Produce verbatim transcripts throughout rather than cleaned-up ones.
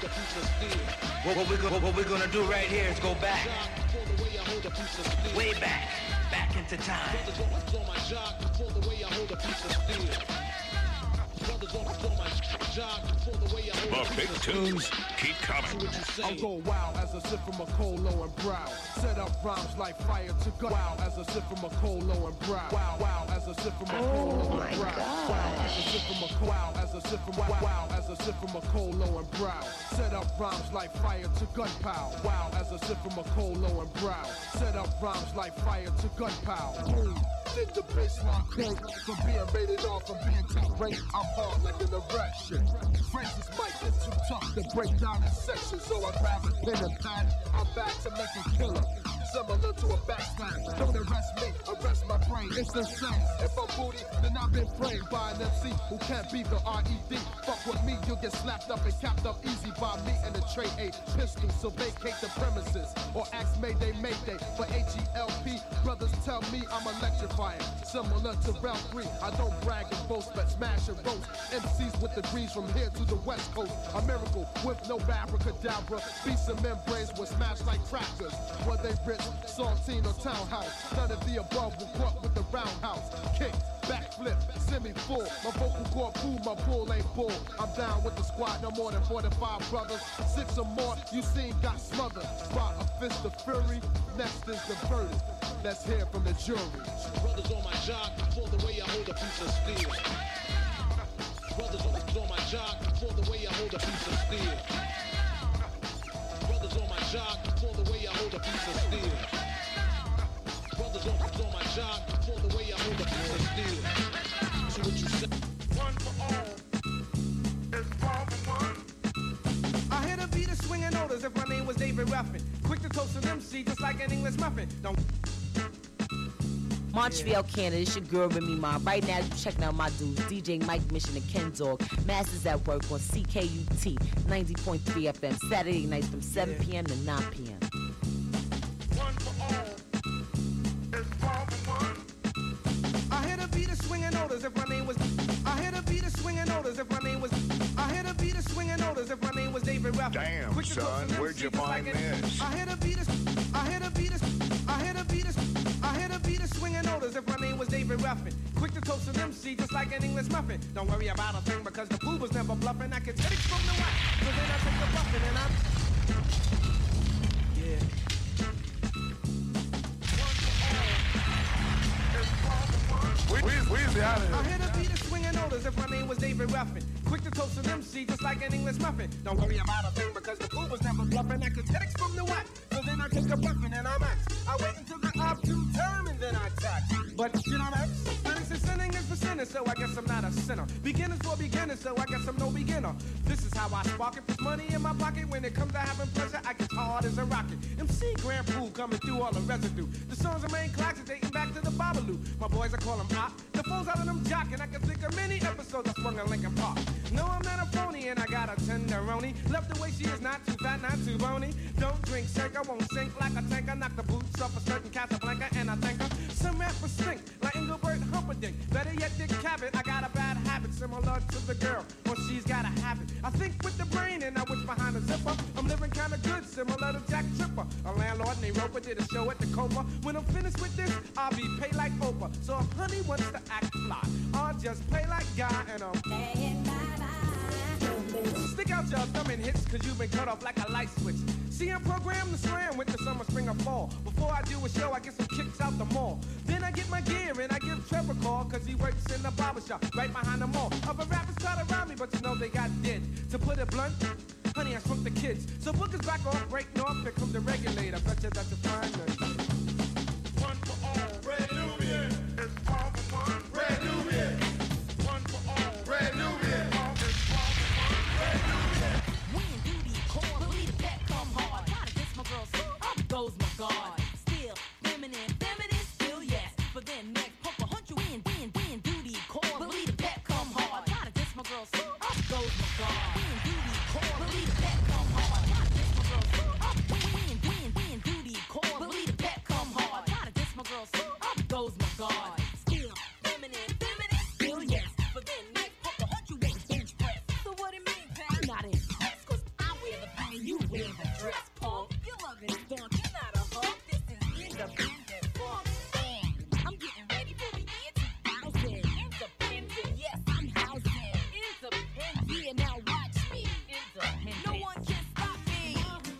What, what, we go, what we're gonna do right here is go back, way back, back into time. The big tunes keep coming. I'm going wild as a sip from a Colo and Brow. Set up rhymes like fire to go. Wow as a sip from a Colo and Brow. Wow, wow as a sip from a Colo and Brow. Wow as a sip from a wow as a sip from wow, wow as a sip from a Colo and Brow. Set up rhymes like fire to gunpowder. Wow as a sip from a Colo and Brow. Set up rhymes like fire to gunpowder. Did the baseline crank from being rated off from being top ranked? I'm hard like an erection. Phrases might get too tough to break down in sections, so I grab a pen and pad. I'm back to make a killer, similar to a backstab. Don't arrest me, arrest my brain. It's insane. If I'm booty, then I've been framed by an M C who can't be the R E D. Fuck with me, you'll get slapped up and capped up easy by me and the tray a pistol. So vacate the premises or ask Mayday, Mayday. For H E L P, brothers tell me I'm electrifying. Similar to round three, I don't brag and boast, but smash and roast M Cs with degrees from here to the west coast. A miracle with no abracadabra. Beats and membranes were smashed like crackers. Were they rich, saltine or townhouse? None of the above will caught with the roundhouse. Kick, backflip, semi-full. My vocal cord fool, my bull ain't bull. I'm down with the squad, no more than forty-five brothers. Six or more, you seen got smothered by a fist of fury. Next is the verdict. Let's hear from the jury. Brothers on my jock for the way I hold a piece of steel. Brothers on, on my jock for the way I hold a piece of steel. Brothers on my jock for the way I hold a piece of steel. Brothers on, on my jock for the way I hold a piece of steel. So what you say? One for all is all for one. I hear the beat of swinging orders if my name was David Ruffin. Quick to toast an M C just like an English muffin. Don't Montreal, Canada, it's your girl Remy Ma. Right now, you checking out my dudes, D J Mike Mission and Ken Dog. Masters at work on C K U T ninety point three F M, Saturday nights from seven p.m. to nine p.m. One for all is all for one. I hear the beat of swinging orders if my name was. I hear the beat of swinging orders if my name was. I hear the beat of swinging orders if my name was David Ruffin. Damn, Quick to son, toast an where'd M C you just find like an- this? I hear the beat of. I hear the beat of. I hear the beat of. I hear the beat of swinging orders if my name was David Ruffin. Quick to toast an M C just like an English muffin. Don't worry about a thing because the fool was never bluffing. I can take from the wax, so then I take the buffin' and I'm. Yeah. We, we, we's out of I here. hear the beat of swinging orders if my name was David Ruffin. Quick to toast an M C just like an English muffin. Don't worry about a thing because the fool was never bluffing. I can take from the wax, so then I take the buffin' and I'm X. I wait until the opportune term and then I tax. But you know X? Sinning is sinning is for sinners, so I guess I'm not a sinner. Beginners for beginners, so I guess I'm no beginner. This is how I spark it. Put money in my pocket. When it comes to having pleasure, I get hard as a rocket. M C Grand Pool coming through all the residue. The songs are main classics dating back to the Babalu. My boys, I call them op. The phones out of them jockin'. I can think of many episodes I swung on Lincoln Park. No, I'm not a phony, and I got a tenderoni. Left the way she is, not too fat, not too bony. Don't drink, shake, I won't sink like a tank. I knock the boots off a certain Casablanca, and I thank her. Some rappers stink like Engelbert Humperdinck. Better yet, Dick Cavett. I got a bad habit similar to the girl, or she's got a habit. I think with the brain, and I wish behind the zipper. I'm living kinda good, similar to Jack Tripper. A landlord named Roper did a show at the Cobra. When I'm finished with this, I'll be paid like Oprah. So if honey wants to act fly, I'll just play like Guy and I'm playing bye-bye. Stick out your thumb and hits, cause you've been cut off like a light switch. See, I'm programmed to slam with the summer, spring, or fall. Before I do a show, I get some kicks out the mall. Then I get my gear and I give Trevor a call, cause he works in the barber shop right behind the mall. Other rappers try to rob me, but you know they got dead. To put it blunt, honey, I shrunk the kids. So bookers back off, break north, here comes the regulator. Bet you that's a fine night. One for all, Red Nubian is all for one. Red Nubian, one for all, Red Nubian. Red Nubian. When duty call, believe that come hard. Try to diss my girl, so up goes my guard. Still feminine, feminine, still yes. But then next, pump a hundred win, win, win. Duty call, believe that come hard. Try to diss my girl, so up goes my guard. When duty call, believe that come hard. Try to diss my girl, so up win, win, win. Duty call, believe that come wear the dress, punk. Your loving is done, you're not a hug. This is independent funk. And I'm getting ready for the year two thousand. Independent, yes, I'm housing. Independent, yeah, now watch me. Independent. No one can stop me.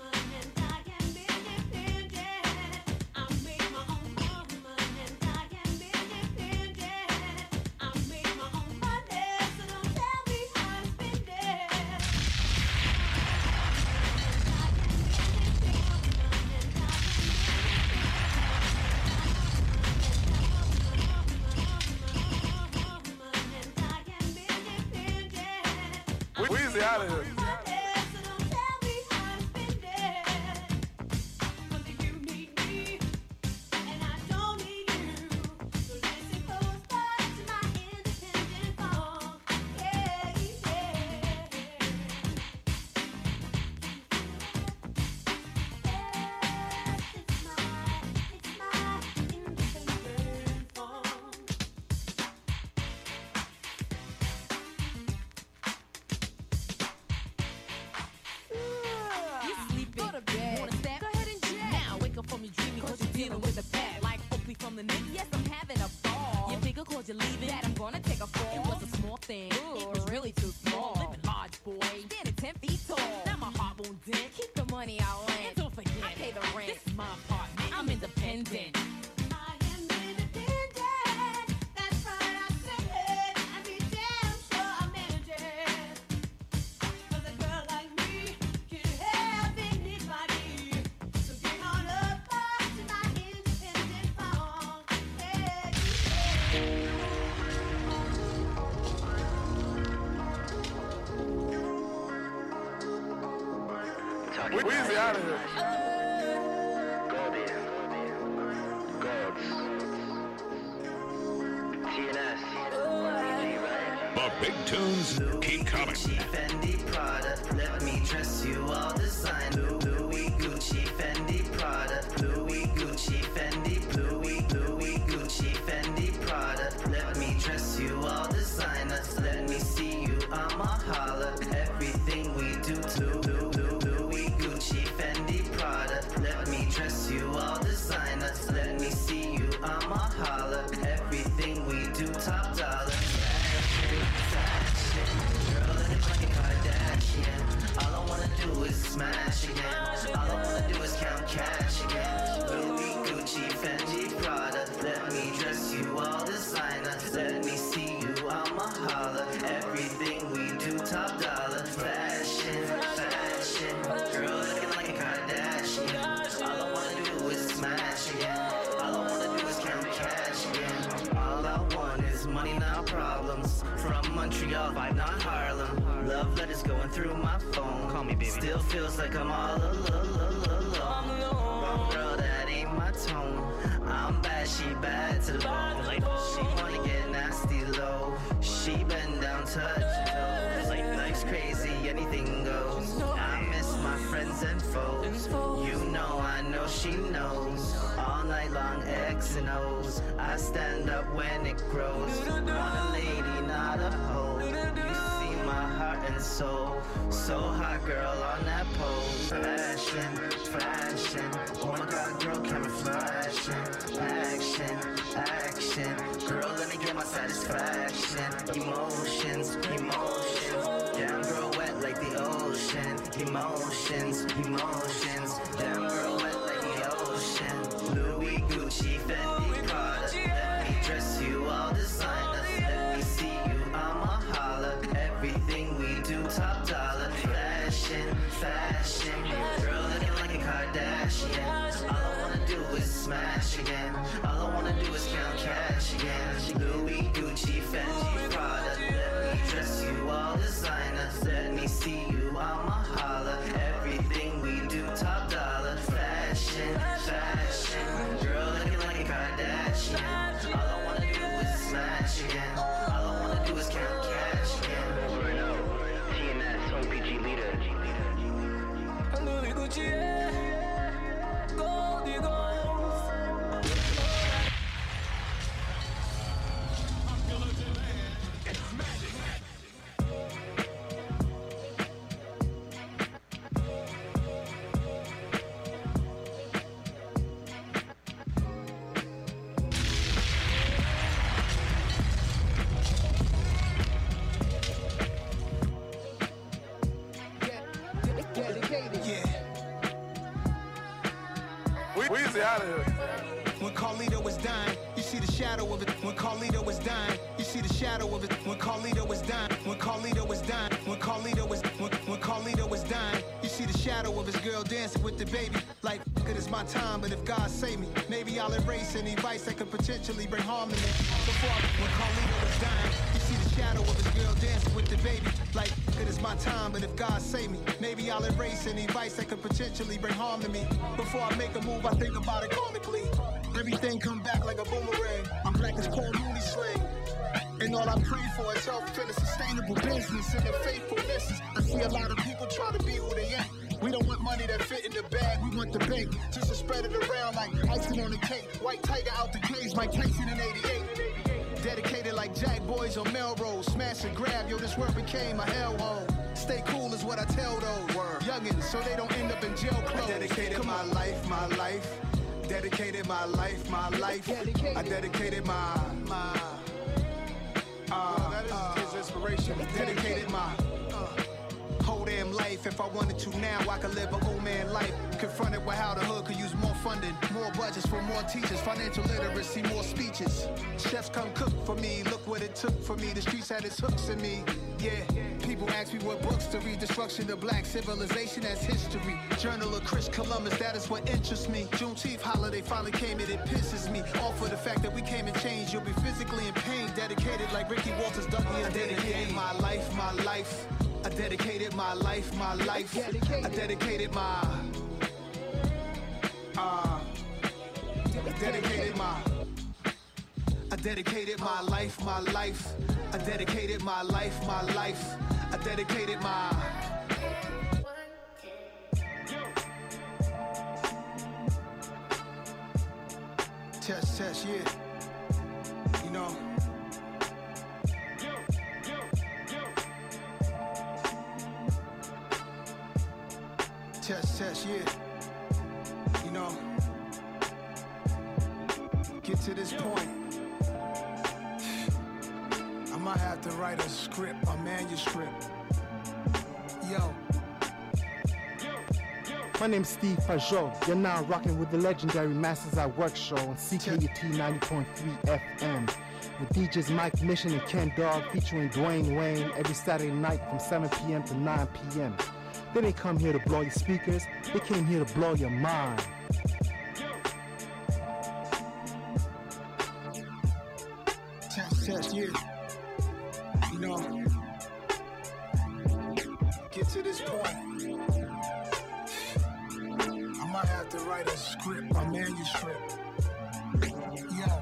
Weezy out of here. You're leaving, that I'm gonna take a fall. It was a small thing, Ooh. It was really too small. Living large, boy, standing ten feet tall. Now my heart won't dent. Keep the money I lend. And don't forget, I pay the rent. This is my apartment. I'm independent. I am independent. That's right, I said it. And be damn sure I manage it. 'Cause a girl like me can help anybody. So get on up to my independent phone. Hey, hey. Weezy out of here. Goldie. Golds. T N S. The big tunes keep coming. Gucci, Fendi, Prada. Let me dress you all design. Louis, Gucci, Fendi, Prada. Louis, Gucci, Fendi, Louis, Louis, Gucci, Fendi, Prada. Let me dress you all designer. Let me see you, I'ma holla. Everything we do to Louis, Gucci, Fendi, Prada. Let me dress you all designer. Let me see you, I'ma holla. Everything we do top dollar. Fashion, fashion. Girl, looking like a Kardashian. All I wanna do is smash again. All I wanna do is count cash again. Louis, Gucci, Fendi, Prada. Let me dress you all designer. Let me see you, I'ma holla. Everything we do top dollar. Fashion, fashion. Girl, looking like a Kardashian. All I wanna do is smash again. All I wanna do is count cash again. All I want is money, not problems. From Montreal, vibe, not Harlem. Love letters going through my phone. Call me baby. Still feels like I'm all alone. Wrong girl, that ain't my tone. I'm bad, she bad to the bone. Like she wanna get nasty low. She bend down, touch toes. Like life's crazy, anything goes. I miss my friends and foes. You know, I know she knows. All night long, X and O's. I stand up when it grows. Want a lady, not a hoe. You see my heart and soul. So hot, girl, on that pose. Fashion, fashion. Oh my God, girl, camera flashing. Action, action. Girl, let me get my satisfaction. Emotions, emotions. Damn girl, wet like the ocean. Emotions, emotions. Damn girl, wet like the ocean. Louis, Gucci, Fendi, Prada. Let me dress you all designer. Let me see you, I'ma holla. Everything we do top dollar. Fashion, fashion. Girl, looking like a Kardashian. All I wanna do is smash again. All I wanna do is count cash again. Louis, Gucci, Fendi, Prada. Let me dress you all designer. Let me see you, I'ma holla. Everything we do top dollar. Fashion, fashion. Girl, looking like a Kardashian. All I wanna do is smash again. All I wanna do is count cash again. T N S, O P G leader. Louis Gucci, yeah. Goldie Gold. Weezy out of here. When Carlito was dying, you see the shadow of it. When Carlito was dying, you see the shadow of it. When Carlito was dying, when Carlito was dying, when Carlito was when, when Carlito was dying, you see the shadow of his girl dancing with the baby. Like, it is my time, but if God save me, maybe I'll erase any vice that could potentially bring harm to me. Before I, when Carlito was dying, you see the shadow of his girl dancing with the baby. Like, it is my time, but if God save me, maybe I'll erase any vice that could potentially bring harm to me. Before I make a move, I think about it karmically. Everything come back like a boomerang. I'm black as Paul Mooney slang. And all I pray for is health and a sustainable business and a faithfulness. I see a lot of people try to be who they ain't. We don't want money that fit in the bag, we want the bank. Just to spread it around like icing on the cake. White Tiger out the cage, Mike Tyson in eighty-eight. Dedicated like Jack Boys on Melrose. Smash and grab, yo, this world became a hellhole. Stay cool is what I tell those youngins, so they don't end up in jail clothes. I dedicated my life, my life. Dedicated my life, my life. Dedicated. I dedicated my, my, uh, well, that is uh, his inspiration. Dedicated my, uh, whole damn life. If I wanted to now, I could live an old man life. Confronted with how the hood could use more funding, more budgets for more teachers, financial literacy, more speeches. Chefs come cook for me, look what it took for me. The streets had its hooks in me, yeah. People ask me what books to read. Destruction of black civilization as history. Journal of Chris Columbus, that is what interests me. Juneteenth holiday finally came and it pisses me off for the fact that we came and changed. You'll be physically in pain, dedicated like Ricky Walters, Dougie and dedicated my life, my life. I dedicated my life, my life. I dedicated my, uh, I dedicated my, I dedicated my life, my life. I dedicated my life, my life. I dedicated my. Test, test, yeah. You know. Test, test, yeah. You know. Get to this point. I might have to write a script, a manuscript. Yo. My name's Steve Pajot. You're now rocking with the legendary Masters at Work show on C K U T ninety point three F M. With D Js Mike Mission and Ken Dog featuring Dwayne Wayne every Saturday night from seven p m to nine p m They didn't come here to blow your speakers, they came here to blow your mind. Test, test, yeah. You know, get to this point. I might have to write a script, a manuscript. Yo.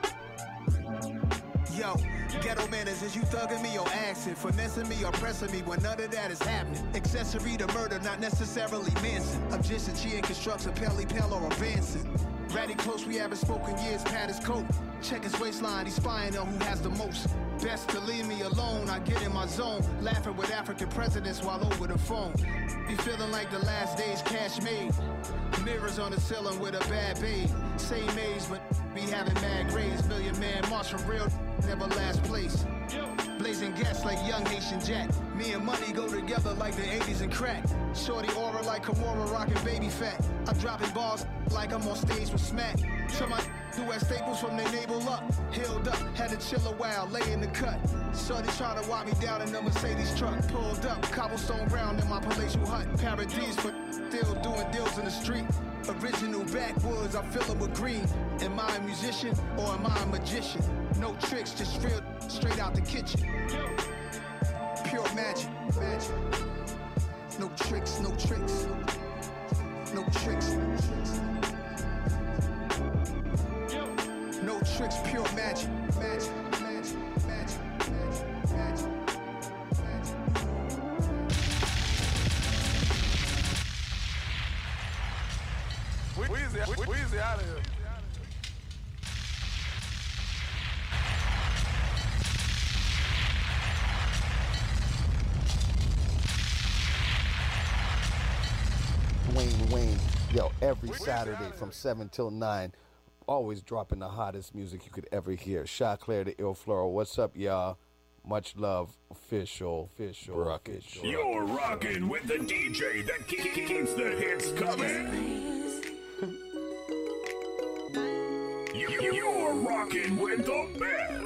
Yo, ghetto manners, is you thugging me or asking, finessing me or pressing me when none of that is happening. Accessory to murder, not necessarily Manson. I'm just a G in construction, Pelly Pell or advancing. Ratty close, we haven't spoken years, pat his coat. Check his waistline, he's spying on who has the most. Best to leave me alone, I get in my zone. Laughing with African presidents while over the phone. Be feeling like the last days cash made. Mirrors on the ceiling with a bad babe. Same age, but be having mad grades. Million man march from real, never last place. Blazing gas like young Haitian Jack. Me and money go together like the eighties and crack. Shorty aura like Kimura rocking baby fat. I'm dropping balls like I'm on stage with Smack. To my who had staples from their navel up. Healed up, had to chill a while, lay in the cut. Shorty trying to walk me down in the Mercedes truck. Pulled up, cobblestone round in my palatial hut. Paradise, but still doing deals in the street. Original backwoods, I fill them with green. Am I a musician or am I a magician? No tricks, just real straight out the kitchen. Pure magic, magic. No tricks, no tricks. No tricks, no tricks. No tricks, pure magic, magic, magic, magic, magic, magic. Weezy, Weezy out of here. Dwayne Wayne, yo, every Saturday from seven till nine, always dropping the hottest music you could ever hear. Shot Claire the Ill Floral, what's up, y'all? Much love, official, official, rockage. You're rocking with the D J that keeps the hits coming. rocking with the best.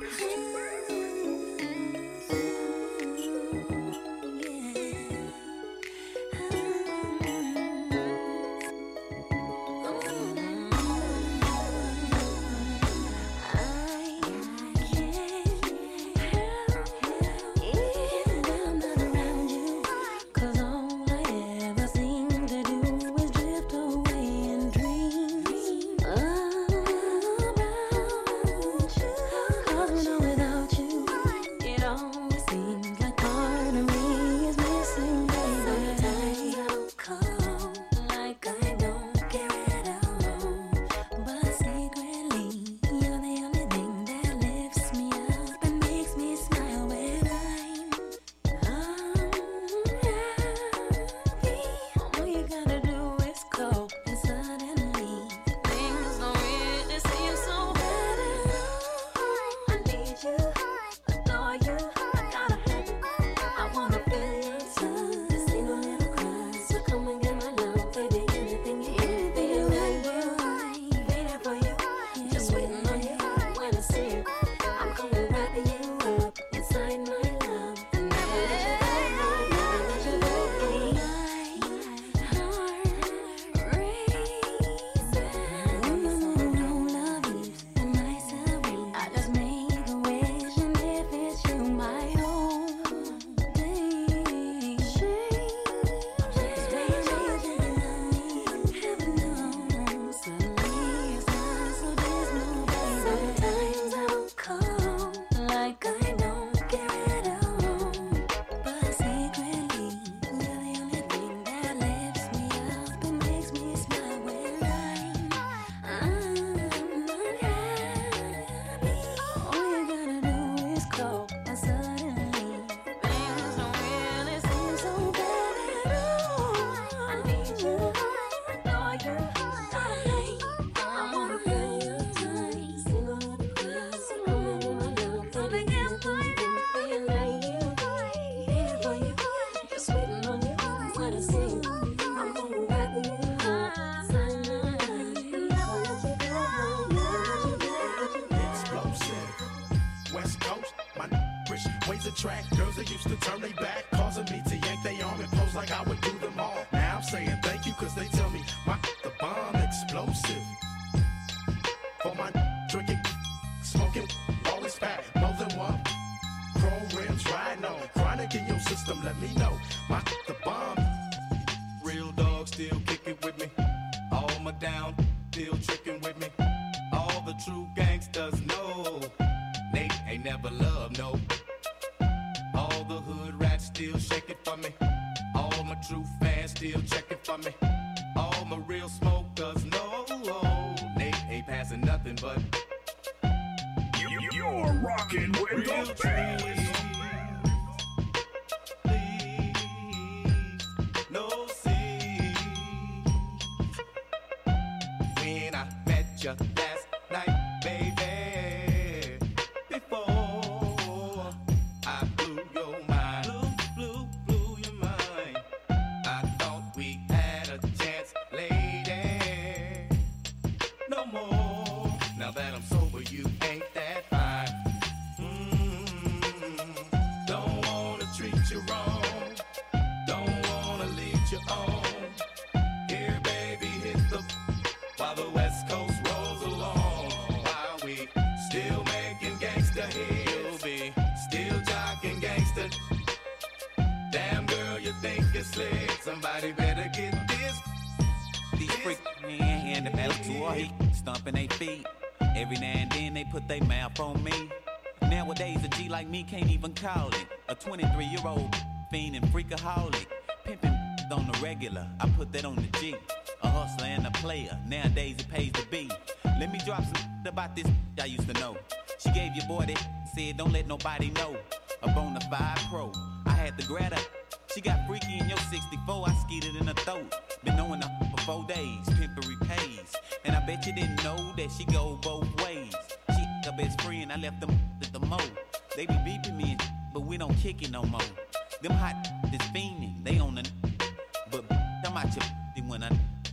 Can't even call it a twenty-three-year-old fiend and freakaholic, pimping on the regular. I put that on the G. A hustler and a player. Nowadays it pays to be. Let me drop some about this I used to know. She gave your boy that said don't let nobody know. A bona fide pro. I had to grab her. She got freaky in your sixty-four. I skeeted in her throat. Been knowing her for four days. Pimpery pays. And I bet you didn't know that she go both ways. She her best friend. I left them at the mo. They be beeping me, but we don't kick it no more. Them hot is fiending, they on the. But I'm out your when I for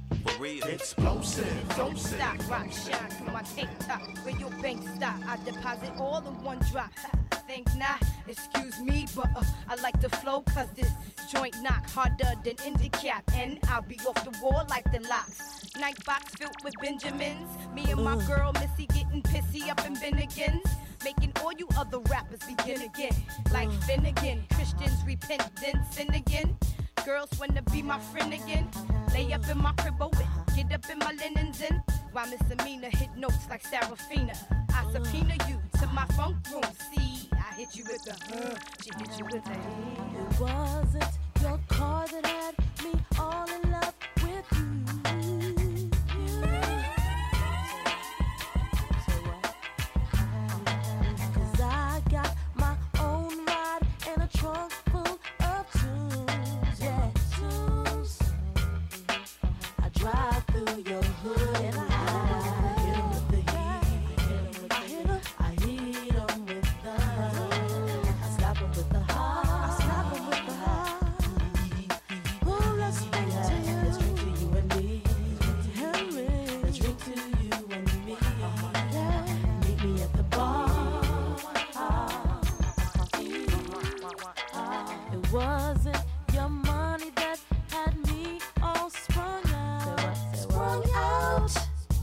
real. Explosive, Don't stop, rock shine through my tank top. Where your bank stop, I deposit all in one drop. Think not, excuse me, but uh, I like the flow, cause this joint knock harder than Indicap. And I'll be off the wall like the locks. Night box filled with Benjamins. Me and my girl Missy getting pissy up in Bennigan's. Making all you other rappers begin again. Like Finnegan, Christians repent, then sin again. Girls wanna be my friend again. Lay up in my crib with, get up in my linens in. While Miss Amina hit notes like Sarafina. I subpoena you to my funk room. See, I hit you with the uh, she hit you with the uh. It wasn't your car that had me all in love with you. Cause I got my own ride and a trunk full of tunes. Yeah, tunes. I drive through your hood and I hit 'em with the heat. I hit 'em, I hit 'em with the, I slap 'em with the heart. I slap 'em with the heart. Oh, let's drink to you. Let's drink to you and me. Let's drink to you and me. Meet me at the bar. It wasn't your money that had me all sprung out. Sprung out.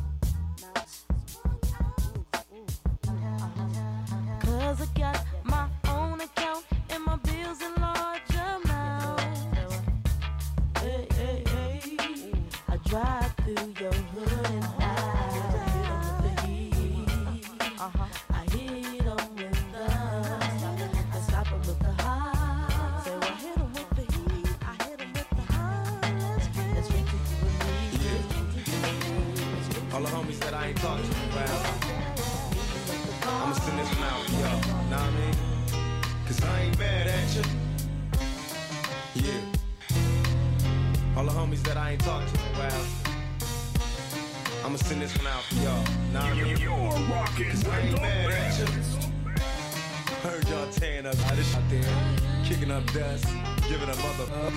Cause I got my own account and my bills in large amounts. Hey, hey, hey. I drive through your hood and I hit 'em with the heat. Uh-huh. I hit 'em with the, I slap 'em with the high. So I hit 'em with the heat. I hit 'em with the high. Let's drink, let's drink to you and me. Let's drink to you and me. All the homies that I ain't talked to in a while. I'ma send this one out for y'all, know what I mean? Cause I ain't mad at you. Yeah. All the homies that I ain't talked to in a while. I'ma send this one out for y'all, know what I mean? You're rocking Cause I ain't with mad the at you. best. Heard y'all tearing up out this out there, kicking up dust, giving a mother up.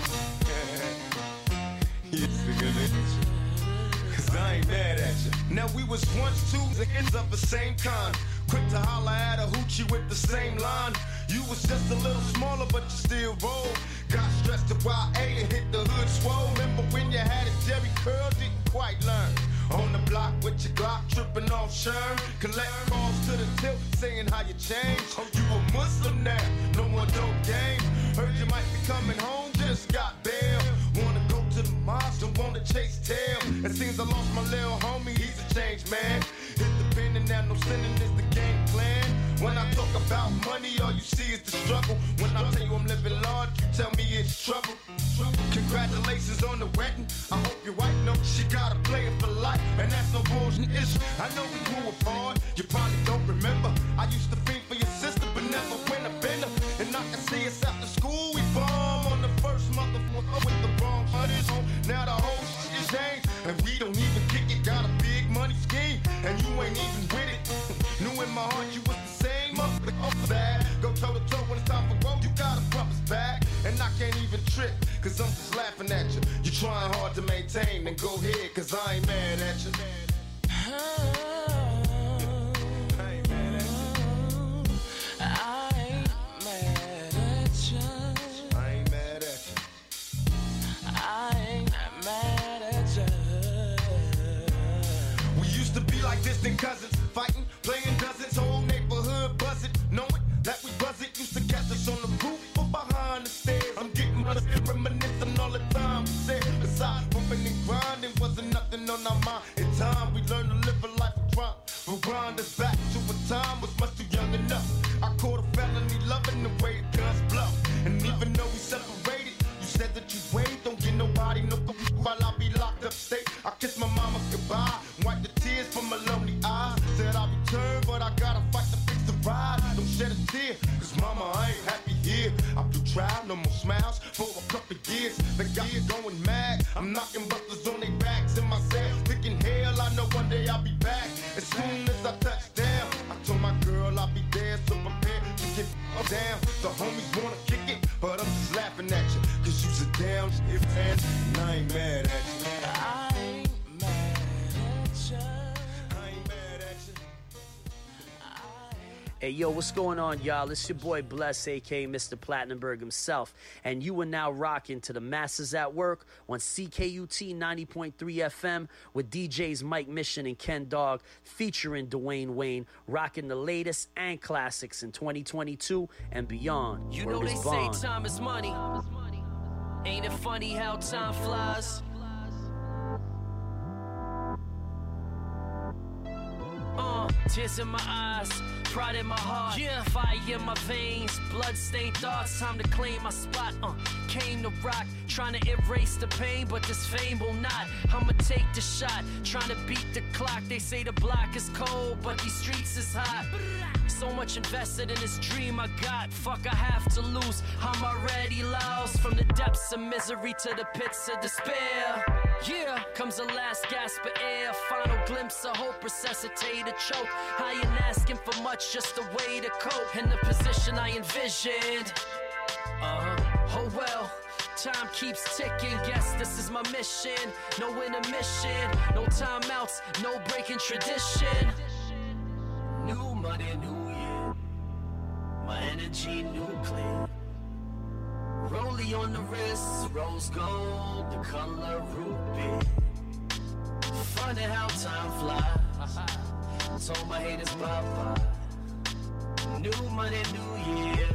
Yes, nigga. Cause I ain't mad at you. Now we was once two niggas of the same kind. Quick to holler at a hoochie with the same line. You was just a little smaller, but you still roll. Got stressed to Y A and hit the hood swole. Remember when you had a Jerry curl, didn't quite learn. On the block with your Glock, tripping off Sherm. Collect calls to the tip, saying how you changed. Oh, you a Muslim now, no more dope game. Heard you might be coming home, just got bail. Wanna go to the mosque, don't wanna chase tail. It seems I lost my little homie, he's a changed man. Hit the pen and now no sinning is the game plan. When I talk about money, all you see is the struggle. When I tell you I'm living large, you tell me it's trouble. Congratulations on the wedding. I hope your wife knows she gotta play it for life, and that's no bullshit issue. I know we grew apart, you probably don't remember. I used to think for your sister, but never win a bender. And I can see us after school, we bomb on the first motherfucker with the wrong hunters. Now the whole shit is changed, and we don't even kick it. Got a big money scheme, and you ain't even with it. Knew in my heart you was the same motherfucker bad. Go toe to toe when it's time for road, you gotta rub us back. And I can't even trip, cause I'm just laughing at you. You trying hard to maintain, then go ahead, cause I ain't mad at you. I ain't mad at you. I ain't mad at you. I ain't mad at you. I ain't mad at you. We used to be like distant cousins, fighting, playing dozens, whole neighborhood buzzing, knowing that we wasn't used to catch us on the roof or behind the stairs. I'm getting money, reminiscing all the time we said. Besides bumping and grinding, wasn't nothing on our mind. In time, we learned to live a life of crime. Rewind us back to a time was much too young enough. I caught a felony loving the way the guns blow. And even though we separated, you said that you wait, don't get nobody no while I be locked up state. I kissed my mama goodbye, wiped the tears from my lonely eyes. Said I'll return, but I gotta fight to fix the ride. Don't shed a tear, cause mama, I ain't happy here. I'm through trial, no more smiles for a couple years. The guy is going mad, I'm knocking butlers on their backs in my cell. Thinking hell, I know one day I'll be back. As soon as I touch down, Hey, yo, what's going on, y'all? It's your boy Bless, a k a. Mister Platinumberg himself, and you are now rocking to the Masses at Work on C K U T ninety point three F M with D Js Mike Mission and Ken Dog, featuring Dwayne Wayne, rocking the latest and classics in twenty twenty-two and beyond. You Word know they is say bond. time is money. Ain't it funny how time flies? Uh, tears in my eyes, pride in my heart, yeah. Fire in my veins, blood-stained thoughts. Time to claim my spot. Uh, came to rock, trying to erase the pain, but this fame will not. I'ma take the shot, trying to beat the clock. They say the block is cold, but these streets is hot. So much invested in this dream I got. Fuck, I have to lose. I'm already lost from the depths of misery to the pits of despair. Yeah, comes the last gasp of air, final glimpse of hope, resuscitate a choke. I ain't asking for much, just a way to cope in the position I envisioned. Uh-huh. Oh well, time keeps ticking. Guess this is my mission. No intermission, no timeouts, no breaking tradition. New money, new year. My energy nuclear. Rollie on the wrist, rose gold, the color ruby. Funny how time flies. Told my haters bye-bye. New money, new year.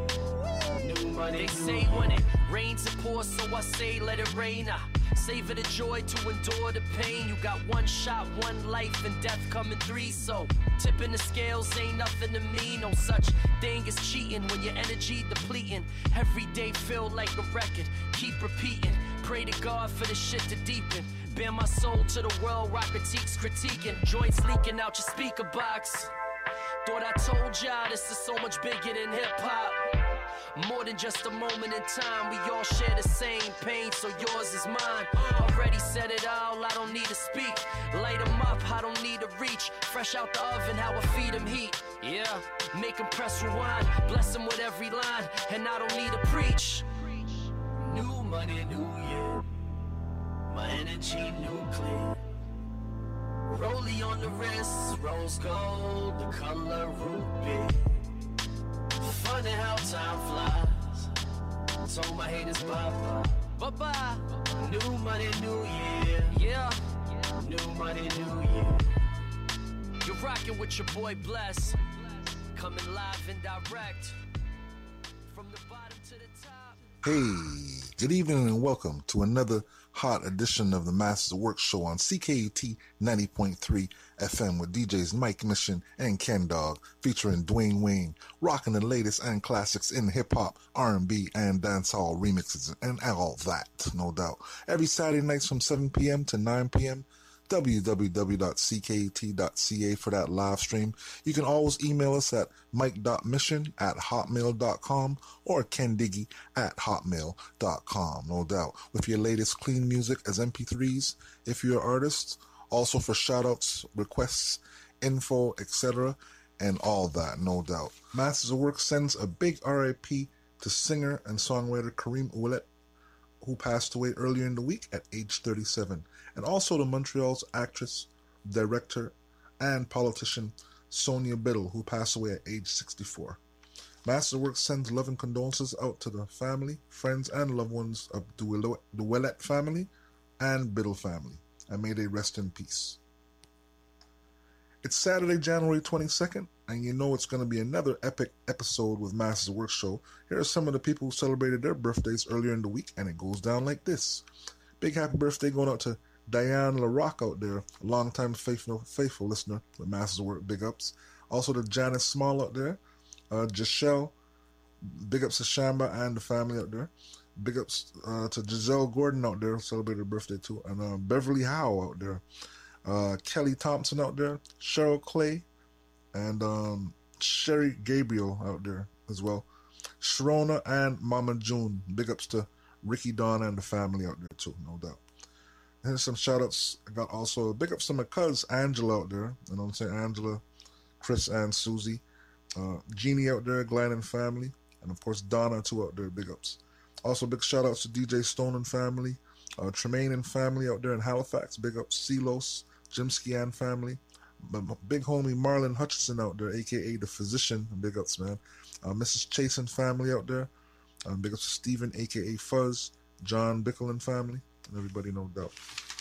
New money, they say when it rains it pours, so I say let it rain. I savor the joy to endure the pain. You got one shot, one life, and death coming three. So tipping the scales ain't nothing to me. No such thing as cheating when your energy depleting. Every day feel like a record, keep repeating. Pray to God for the shit to deepen. Bear my soul to the world, rock critiques critiquing. Joints leaking out your speaker box. Thought I told y'all this is so much bigger than hip-hop. More than just a moment in time. We all share the same pain, so yours is mine. Already said it all, I don't need to speak. Light 'em up, I don't need to reach. Fresh out the oven, how I feed 'em heat. Yeah, make 'em press rewind. Bless 'em with every line, and I don't need to preach. New money, new year. My energy nuclear. Rollie on the wrist, rose gold, the color ruby. Funny how time flies. Told my haters bye-bye. Bye-bye. New money, new year. Yeah. New money, new year. You're rocking with your boy Bless. Coming live and direct. From the bottom to the top. Hey, good evening and welcome to another hot edition of the Masters of Work Show on C K U T ninety point three F M with D Js Mike Mission and Ken Dog, featuring Dwayne Wayne, rocking the latest and classics in hip-hop, R and B, and dancehall remixes, and all that, no doubt. Every Saturday nights from seven p.m. to nine p.m., w w w dot c k u t dot c a for that live stream. You can always email us at mike dot mission at hotmail dot com or kendiggy at hotmail dot com, no doubt, with your latest clean music as M P threes if you're an artist, also for shoutouts, requests, info, et cetera, and all that, no doubt. Masters of Work sends a big R I P to singer and songwriter Kareem Ouellet, who passed away earlier in the week at age thirty-seven, and also to Montreal's actress, director, and politician Sonia Biddle, who passed away at age sixty-four. Master Work sends love and condolences out to the family, friends, and loved ones of the Ouellet family and Biddle family, and may they rest in peace. It's Saturday, January twenty-second, and you know it's going to be another epic episode with Masters of Work Show. Here are some of the people who celebrated their birthdays earlier in the week, and it goes down like this. Big happy birthday going out to Diane LaRock out there, a longtime faithful, faithful listener with Masters of Work, big ups. Also to Janice Small out there, uh, Giselle, big ups to Shamba and the family out there. Big ups uh, to Giselle Gordon out there, celebrated her birthday too. And uh, Beverly Howe out there. Uh, Kelly Thompson out there. Cheryl Clay. And um, Sherry Gabriel out there as well. Sharona and Mama June. Big ups to Ricky Dawn and the family out there too, no doubt. Here's some shout outs. I got also big ups to my cuz Angela out there. You know what I'm saying? Angela, Chris, and Susie. Uh, Jeannie out there, Glenn and family. And of course, Donna too out there, big ups. Also, big shout outs to D J Stone and family. Uh, Tremaine and family out there in Halifax. Big ups. Silos, Jimsky and family. my, my big homie Marlon Hutchison out there, aka the physician. Big ups, man. Uh, Missus Chasen family out there. Um, big ups to Stephen, aka Fuzz, John Bickle family, and everybody, no doubt.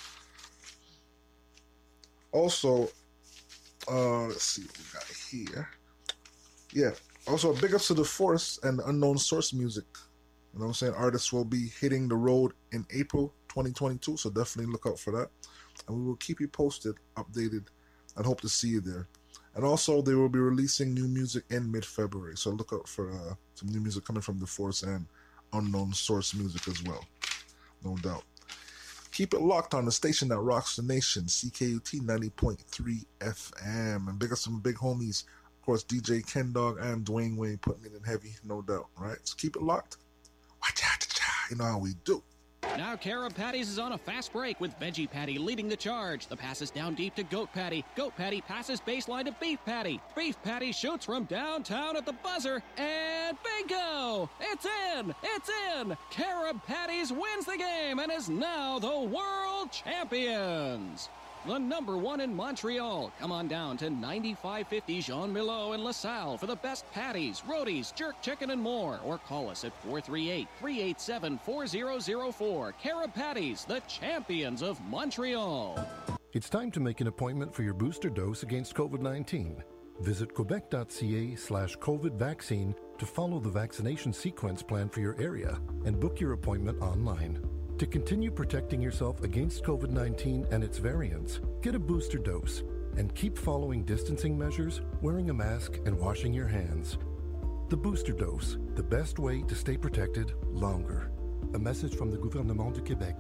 Also, uh, let's see what we got here. Yeah. Also, big ups to The Force and Unknown Source Music. You know what I'm saying? Artists will be hitting the road in April twenty twenty-two, so definitely look out for that. And we will keep you posted, updated, and hope to see you there. And also, they will be releasing new music in mid-February, so look out for uh, some new music coming from The Force and Unknown Source Music as well. No doubt. Keep it locked on the station that rocks the nation, C K U T ninety point three F M. And big up some big homies. Of course, D J Ken Dog and Dwayne Wayne putting it in heavy, no doubt, right? So keep it locked. Watch out, you know how we do. Now Carib Patties is on a fast break with Veggie Patty leading the charge. The pass is down deep to Goat Patty. Goat Patty passes baseline to Beef Patty. Beef Patty shoots from downtown at the buzzer, and bingo! It's in! It's in! Carib Patties wins the game and is now the world champions. The number one in Montreal. Come on down to ninety-five fifty Jean Milo in LaSalle for the best patties, rotis, jerk chicken, and more. Or call us at four three eight, three eight seven, four zero zero four. Carib Patties, the champions of Montreal. It's time to make an appointment for your booster dose against COVID nineteen. Visit quebec.ca slash COVID vaccine to follow the vaccination sequence plan for your area and book your appointment online. To continue protecting yourself against COVID nineteen and its variants, get a booster dose and keep following distancing measures, wearing a mask, and washing your hands. The booster dose, the best way to stay protected longer. A message from the Gouvernement du Québec.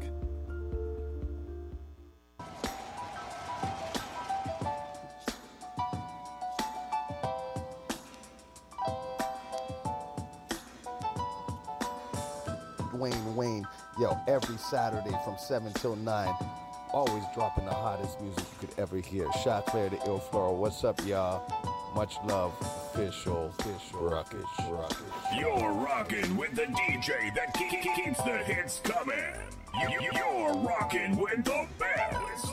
Dwayne Wayne, yo, every Saturday from seven till nine, always dropping the hottest music you could ever hear. Shot Claire the Ill Flora, what's up, y'all? Much love, official, official, rocket, rocket. You're rocking with the D J that ke- ke- keeps the hits coming. You- You're rocking with the best.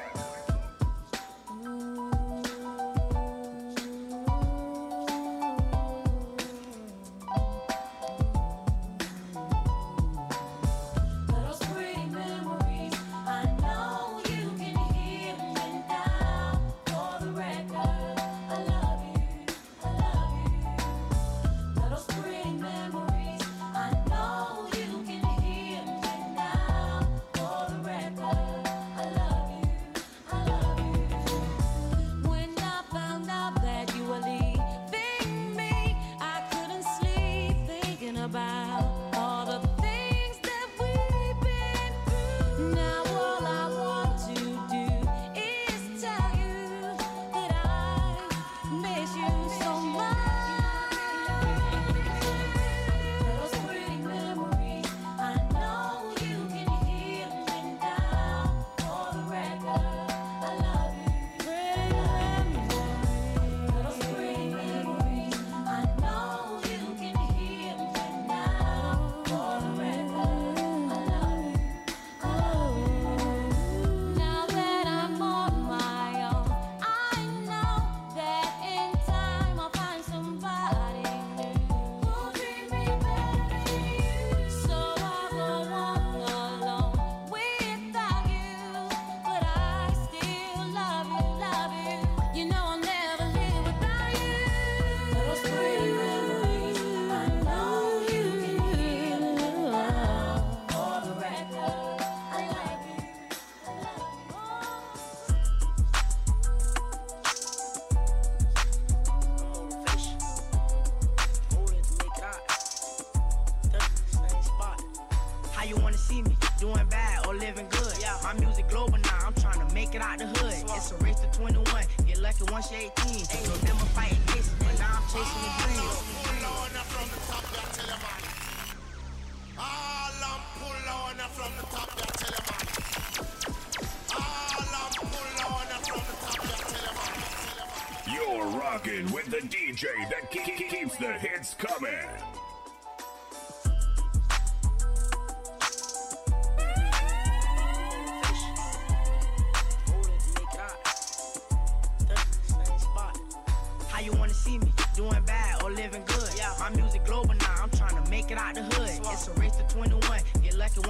You're rocking with the D J that ke- ke- keeps the hits coming.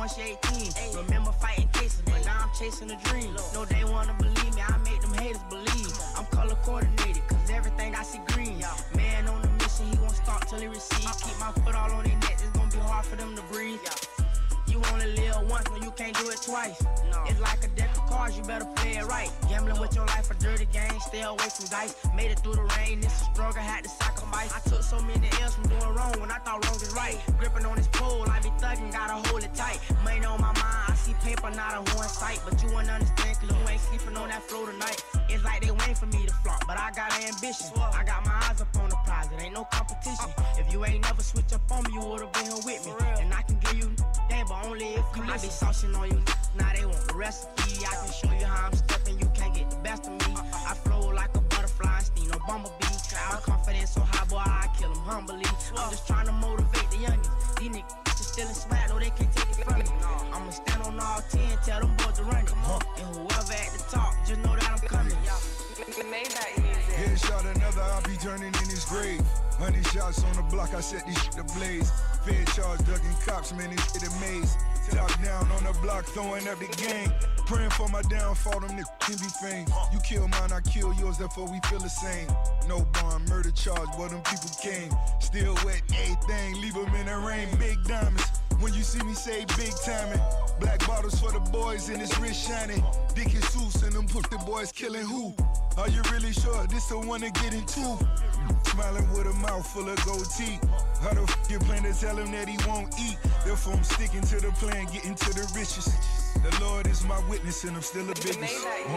once you're eighteen. Remember fighting cases, but now I'm chasing a dream. No, they wanna believe me, I make them haters believe. I'm color coordinated, cause everything I see green. Man on the mission, he won't stop till he receives. Keep my foot all on their neck, it's gonna be hard for them to breathe. You only live once, no, you can't do it twice. It's like a deck of cards, you better play it right. Gambling with your life, a dirty game, stay away from dice. Made it through the rain, it's a struggle, had to sacrifice. I took so many L's from doing wrong when I thought wrong is right. Gripping on this pole, I be thugging, gotta hold it tight. Money on my mind, I see paper, not a one sight. But you wouldn't understand, cause you ain't sleeping on that floor tonight. It's like they waiting for me to flaunt, but I got ambition. I got my eyes up on the prize, it ain't no competition. If you ain't never switch up on me, you would've been here with me. And I can give you damn, but only if you I be saucing on you, now they want the recipe. I can show you how I'm stepping, you can't get the best of me. I flow like a butterfly, sting no bumblebee. My confidence so high, boy, I kill them humbly. I'm just trying to motivate the youngins. These niggas just stealing swag, no, they can't take it from me. I'ma stand on all ten, tell them boys to run it. And whoever at the top, just know that I'm coming. Headshot another, I'll be turning in his grave. Hundred shots on the block, I set this shit ablaze. Fed charge, ducking cops, man, this shit a maze. Top down on the block, throwing up the gang. Praying for my downfall, them niggas can be famed. You kill mine, I kill yours, therefore we feel the same. No bond, murder charge, but them people came. Still wet, everything, leave them in the rain. Big diamonds, when you see me say big timing. Black bottles for the boys and it's wrist shining. Dick and Seuss and them put the boys killing who? Are you really sure this the one to get into? Smiling with a mouth full of gold teeth. How the f you plan to tell him that he won't eat? Therefore I'm sticking to the plan, getting to the riches. The Lord is my witness and I'm still a business. Oh.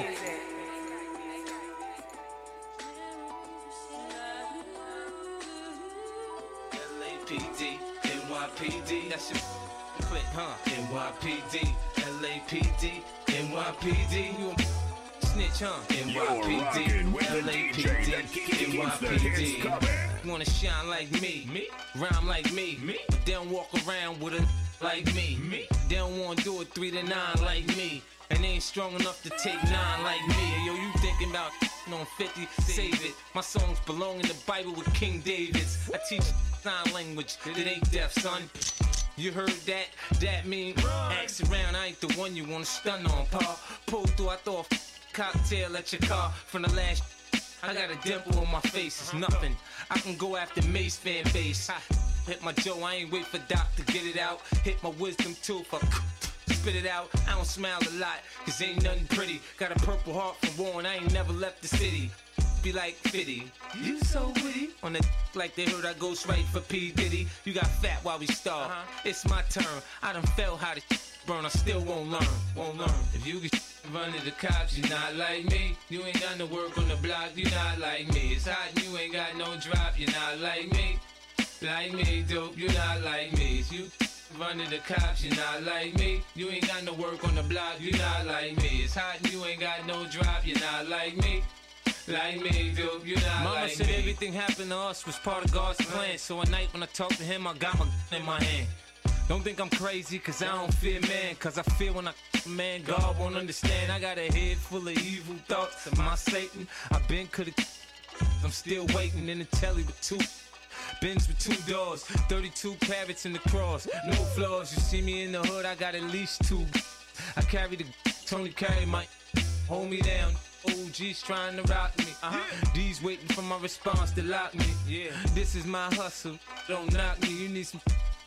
L A P D, N Y P D, that's your click, huh? N Y P D, L A P D, N Y P D, you a snitch, huh? N Y P D, L A P D, N Y P D. Wanna shine like me, me, rhyme like me, me. They don't walk around with a like me, me. They don't wanna do it three to nine like me, and they ain't strong enough to take nine like me. Yo, you thinking about on fifty, save it. My songs belong in the Bible with King David's. I teach sign language, it ain't deaf, son. You heard that? That mean ask around, I ain't the one you wanna stun on, pa. Pull through, I throw a cocktail at your car from the last. I got a dimple on my face, it's nothing. I can go after Mace fan base. Hit my Joe, I ain't wait for Doc to get it out. Hit my wisdom tooth, I spit it out. I don't smile a lot, cause ain't nothing pretty. Got a purple heart from war and I ain't never left the city. Be like fifty, you so witty. On the like they heard I ghost right for P. Diddy. You got fat while we starve. Uh-huh. It's my turn. I done felt how the burn. I still won't learn, won't learn. If you get run to the cops, you not like me. You ain't got no work on the block, you not like me. It's hot and you ain't got no drop, you not like me. Like me, dope, you not like me. If you run to the cops, you not like me. You ain't got no work on the block, you not like me. It's hot and you ain't got no drop, you not like me. Like me, dope, you not Mama like said me. Everything happened to us was part of God's plan. So at night when I talk to him, I got my gun in my hand. Don't think I'm crazy, cause I don't fear man. Cause I feel when I man, God won't understand. I got a head full of evil thoughts. Am I Satan? I been coulda. I'm still waiting in the telly with two bins with two doors, thirty-two carats in the cross, no flaws. You see me in the hood, I got at least two. I carry the Tony carry my hold me down. O G's trying to rock me. Uh-huh. D's waiting for my response to lock me. Yeah, this is my hustle. Don't knock me. You need some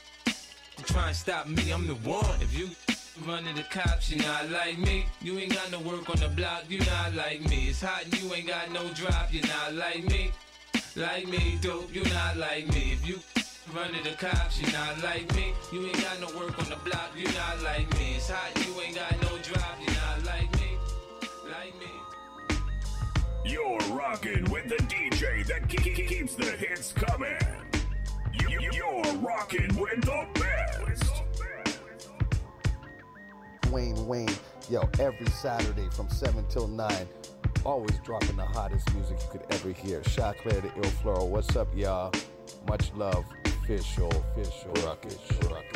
to try and stop me. I'm the one. If you run to the cops, you not like me. You ain't got no work on the block. You not like me. It's hot and you ain't got no drop. You not like me. Like me, dope. You not like me. If you run to the cops, you not like me. You ain't got no work on the block. You not like me. It's hot and you ain't got no drop. You not like me. Like me. You're rocking with the D J that ke- keeps the hits coming. You- You're rocking with the best. Dwayne Wayne, yo, every Saturday from seven till nine, always dropping the hottest music you could ever hear. Shot Claire the Ill Floral, what's up, y'all? Much love, official, official, ruckish, ruckish.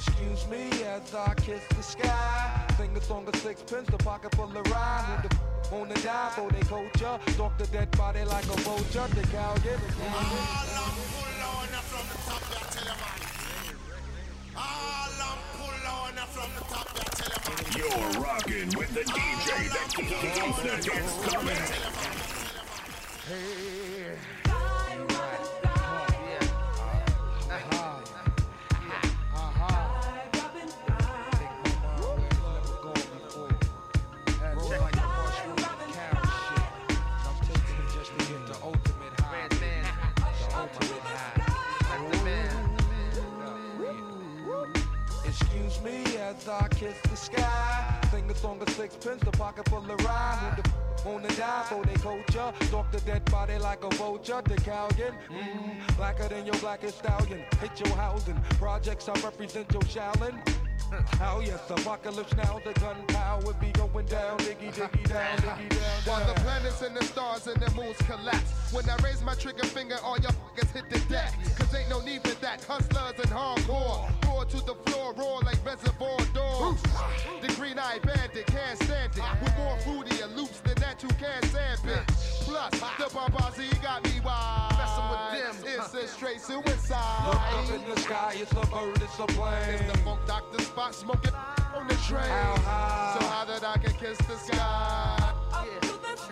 Excuse me as I kiss the sky. Sing a song of sixpence, the pocket full of rhyme. Who the f- wanna die for they culture? Talk the dead body like a vulture. The cow get it. All I'm pull on from the top, I tell you man. All I'm pull on from the top, I tell you man. You're rocking with the D J that keeps the hits coming. Hey. Excuse me as I kiss the sky. Sing a song of sixpence, the pocket full of rhyme. Who the f- wanna die for they culture? Stalk the dead body like a vulture. The Calgon, mm, blacker than your blackest stallion. Hit your housing, projects I represent your Shaolin. Oh yes, apocalypse now, the gunpowder be going down, diggy diggy down, diggy down, down. While the planets and the stars and the moons collapse. When I raise my trigger finger, all your fuckers hit the deck. Cause ain't no need for that, hustlers and hardcore. Roar to the floor, roar like reservoir dogs. The green-eyed bandit can't stand it. With more fruity and loops than that you can't stand it. Plus, the Bombazi got me wild. Messing with them, it's a straight suicide. Look up in the sky, it's a bird, it's a plane. It's the funk doctor spot smoking on the train. How high? So high that I can kiss the sky. Yeah.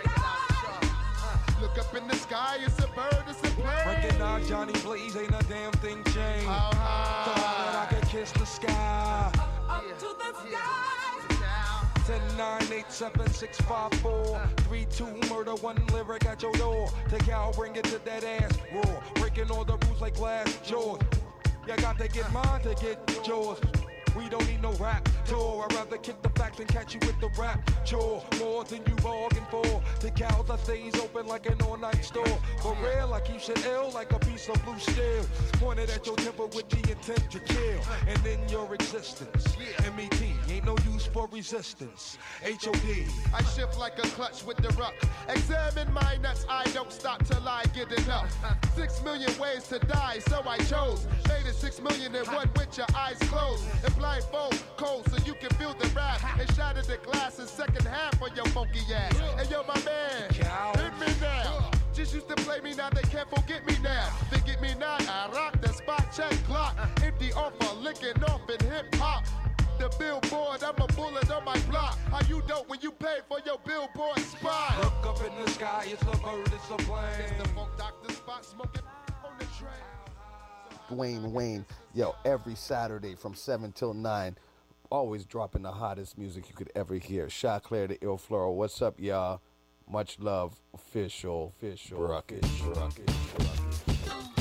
Look up in the sky, it's a bird, it's a plane. Recognize Johnny Blaze, ain't a damn thing changed. How high? So high that I can kiss the sky. Up to the sky. ten nine eight seven six five four three two murder, one lyric at your door. Take out, bring it to that ass roar. Breaking all the rules like glass jaws. You got to get mine to get yours. We don't need no rap tour. I'd rather kick the facts and catch you with the rap chore. More than you bargained for. The cows I stays open like an all-night store. For real, I keep shit ill like a piece of blue steel. Pointed at your temple with the intent to kill. And in your existence, M E T ain't no use for resistance. H O D. I shift like a clutch with the ruck. Examine my nuts, I don't stop till I get enough. Six million ways to die, so I chose. Made it six million and one with your eyes closed. And blindfold cold so you can feel the rap. And shatter the glass in second half on your funky ass. And yo, my man, hit me now. Just used to play me, now they can't forget me now. They get me now, I rock the spot check clock. Empty offer, licking off in hip hop. The billboard, I'm a bullet on my block. How you dope when you pay for your billboard spot? Look up in the sky, it's a bird, it's a plane. It's the funk doctor spot smoking on the train. Dwayne Wayne, yo, every Saturday from seven till nine, always dropping the hottest music you could ever hear. Shot Claire the Ill Floral. What's up, y'all? Much love, official, official, Ruckish, Ruckish, Ruckish.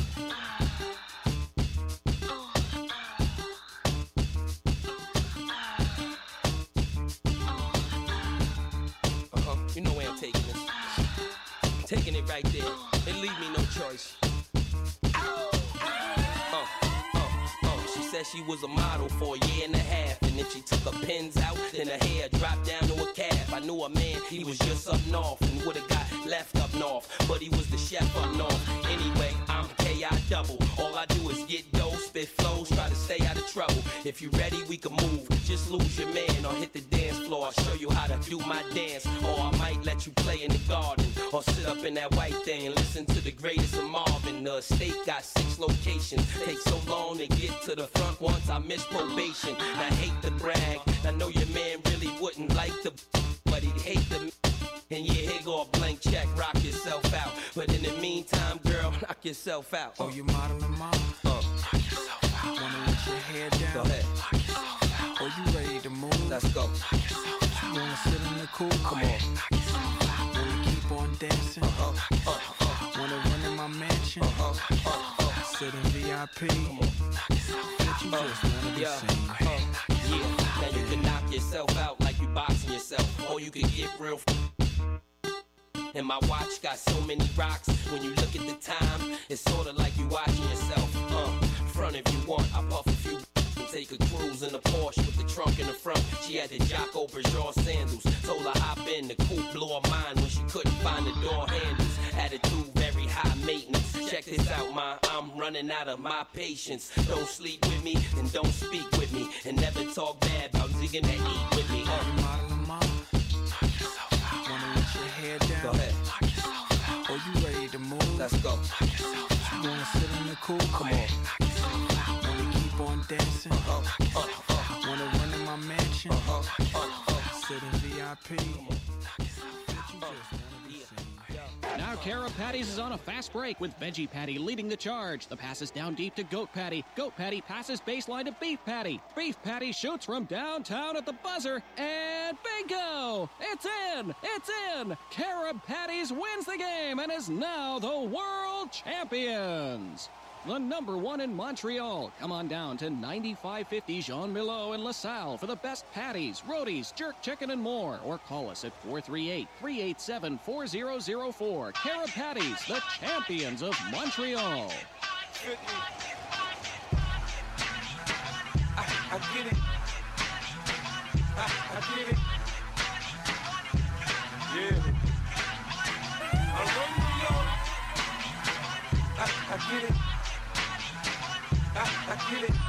Uh-huh, you know where I'm taking this. I'm taking it right there. It leave me no choice. Said she was a model for a year and a half, and if she took her pins out, then her hair dropped down to a calf. I knew a man, he was just up north, and would've got left up north, but he was the chef up north. Anyway, I'm K I double. All I do is get dough, spit flows, try to stay out of trouble. If you ready, we can move. Just lose your man or hit the dance floor. I'll show you how to do my dance, or I might let you play in the garden, or sit up in that white thing and listen to the greatest of Marvin. The estate got six locations. Takes so long to get to the front once I missed probation. I hate to brag, I know your man really wouldn't like to, but he'd hate the. And yeah, here go a blank check, rock yourself out. But in the meantime, girl, knock yourself out. Oh, you modeling, mom? Uh. Knock yourself out. Wanna let your hair down? Go ahead. Knock yourself out. Oh, you ready to move? Let's go. Knock yourself out. You wanna sit in the cool? Come on. Knock yourself out. Wanna keep on dancing? Uh-huh. Knock yourself out. Wanna run in my mansion? Uh-huh. Uh-huh. Sit in V I P? Come on. Knock yourself out. You just wanna be yeah. seen. Uh-huh. Yeah. Now you can knock yourself out like you boxing yourself, or you can get real. F- And my watch got so many rocks. When you look at the time, it's sorta like you watching yourself. Uh, front if you want, I puff a few and take a cruise in the Porsche with the trunk in the front. She had the Jocko Bergeron sandals. Told her hop in, the coupe blew her mind when she couldn't find the door handles. Attitude very high maintenance. Check this out, ma, I'm running out of my patience. Don't sleep with me and don't speak with me, and never talk bad about zigging to eat with me. Uh. Wanna let your hair down? Go ahead. Oh, you ready to move? Let's go. You wanna sit in the cool? Come on. Wanna keep on dancing? Uh-huh. Uh-huh. Wanna run in my mansion? Uh-huh. Uh-huh. Sit in V I P? Now Cara Patties is on a fast break with Veggie Patty leading the charge. The pass is down deep to Goat Patty. Goat Patty passes baseline to Beef Patty. Beef Patty shoots from downtown at the buzzer, and bingo! It's in! It's in! Cara Patties wins the game and is now the world champions. The number one in Montreal. Come on down to ninety-five fifty Jean Milo in LaSalle for the best patties, rotis, jerk chicken, and more. Or call us at four three eight, three eight seven, four zero zero four. Cara Patties, the champions of Montreal. I, I get it. I, I get it. Yeah. I run New York. I, I get it. I, I get it.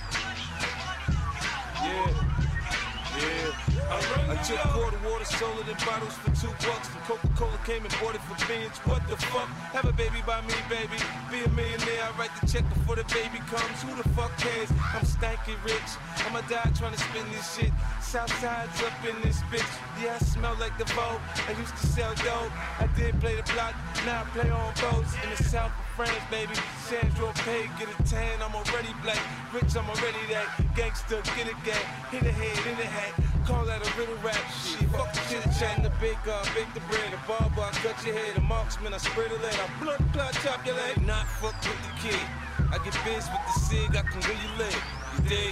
Yeah. Yeah. I, run I took quarter water, sold it in bottles for two bucks. And Coca-Cola came and bought it for billions. What the fuck? Have a baby by me, baby. Be a millionaire. I write the check before the baby comes. Who the fuck cares? I'm stanky rich. I'ma die trying to spin this shit. Southside's up in this bitch. Yeah, I smell like the boat. I used to sell dope. I did play the block. Now I play on boats in the south of France, baby. Sandro Pay, get a tan. I'm already black. Rich, I'm already that. Gangster, get a gang. Hit a head, in the hat. Call that a riddle rap. Shit, fuck the chit chat. The baker, I bake the bread. The barber, I cut your head. The marksman, I spread the lead. I blood clot, chop your leg. Not fuck with the kid. I get biz with the cig. I can really live. You dig?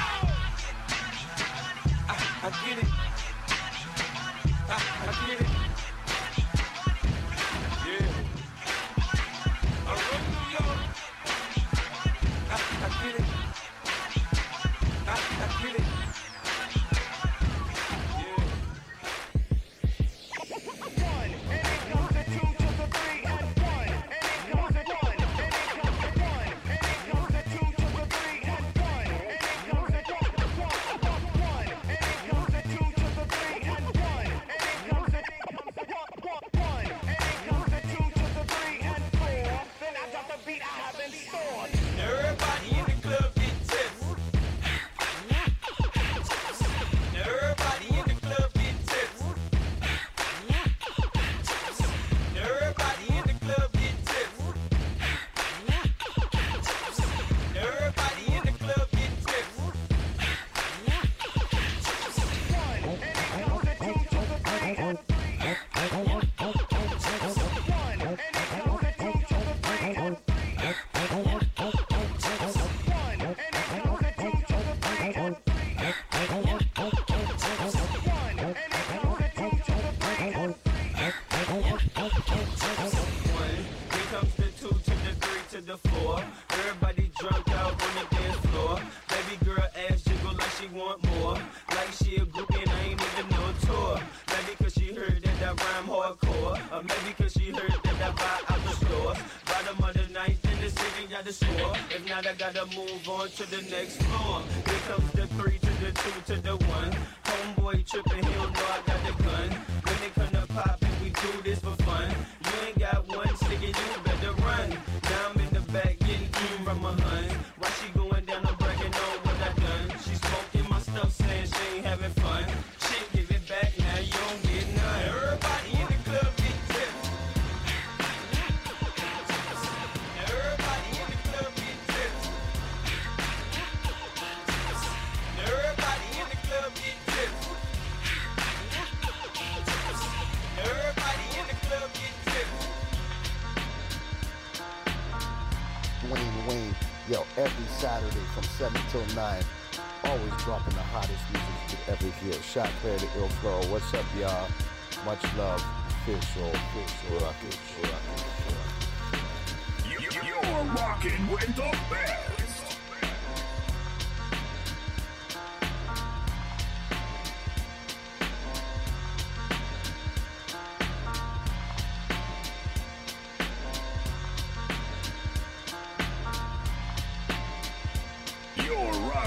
I, I get it. I, I get it. Yeah. I run New York. I, I get it. I, I get it. Move on to the next floor. Here comes the three to the two to the one. Homeboy tripping, he don't know I got the gun. When they come to poppin', we do this for fun. You ain't got one sticker, you better run. Now I'm in the back getting eaten from my hun. While she going down, I'm bragging on what I done. She smoking my stuff, saying she ain't having fun. Shit, give it back, now you don't get none. Everybody in the club get tipped. Everybody in the club get tipped. Everybody in the club get tipped. Everybody in the club get tipped. Dwayne Wayne, yo, every Saturday from seven till nine, always dropping the hottest music you could ever hear. Shot Claire to Ill Flow. What's up, y'all? Much love. Official, official, rocket, rocket. You, you, you're rocking with the best.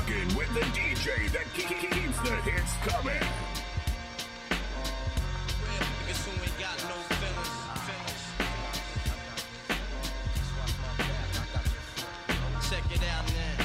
rocking with the D J that ke- ke- keeps the hits coming. Niggas who ain't got no feelings. Check it out now.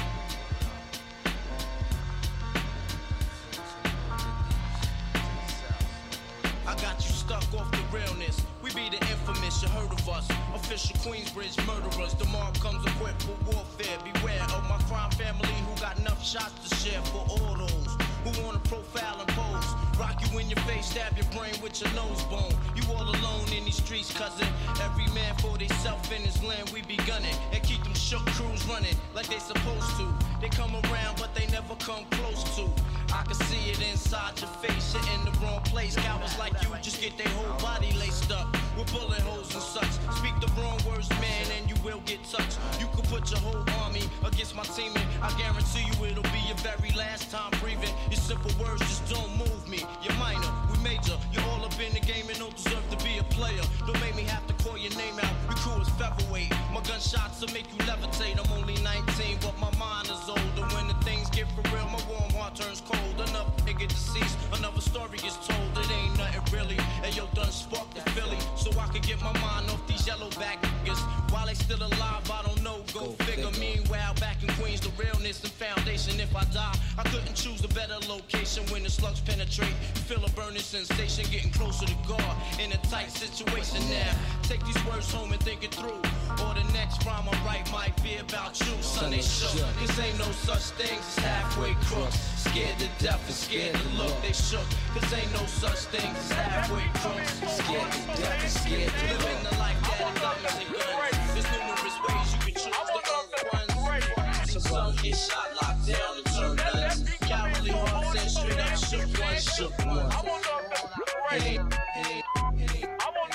I got you stuck off the realness. We be the infamous, you heard of us. Official Queensbridge murderers. The mob comes equipped for warfare. Beware of my crime family who got enough shots to share for all those who wanna profile and pose. Rock you in your face, stab your brain with your nose bone. You all alone in these streets, cousin. Every man for theyself in his land, we be gunning. And keep them shook crews running like they supposed to. They come around, but they never come close to. I can see it inside your face, you're in the wrong place. Cowards like you just get their whole body laced up with bullet holes and such. Speak the wrong words, man, and you will get touched. You could put your whole army against my team, and I guarantee you it'll be your very last time breathing. Your simple words just don't move me. You're minor, we major. You're all up in the game and don't deserve to be a player. Don't make me have to call your name out. Your crew is featherweight. My gunshots will make you levitate. I'm only nineteen, but my mind is older. When the things get for real, my warm heart turns cold. Enough nigga deceased, another story gets told. It ain't nothing really. And yo, done sparked the Philly, so I could get my mind off these yellow back niggas. While they still alive, I don't know. Go, Go figure. figure. Meanwhile, back in Queens, the realness and foundation. If I die, I couldn't choose a better location. When the slugs penetrate, feel a burning sensation, getting closer to God in a tight situation now. Take these words home and think it through. Or the next rhyme I write might be about you. Son, they shook. Cause ain't no such thing as halfway crooks. Scared to death and scared to look. They shook. Cause ain't no such thing as halfway crooks. Scared to death and scared to look. Living the life that is diamonds and guns. There's numerous ways you can choose the earth ones. So some get shot, locked down, and turn guns. Cowardly hearts and straight up shook one, shook one. Hey, hey, hey.